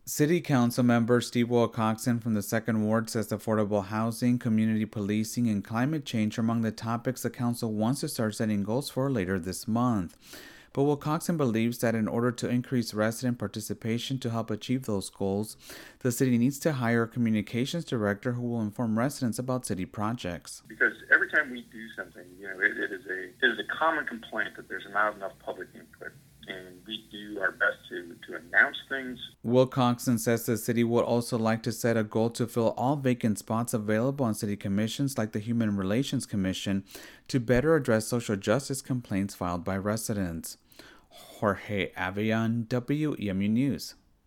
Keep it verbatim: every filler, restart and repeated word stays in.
City Council member Steve Wilcoxon from the second Ward says affordable housing, community policing, and climate change are among the topics the council wants to start setting goals for later this month. But Wilcoxon believes that in order to increase resident participation to help achieve those goals, the city needs to hire a communications director who will inform residents about city projects. Because every time we do something, you know, it, it is a it is a common complaint that there's not enough public input. And we do our best to, to announce things. Wilcoxon says the city would also like to set a goal to fill all vacant spots available on city commissions like the Human Relations Commission to better address social justice complaints filed by residents. Jorge Avian, W E M U News.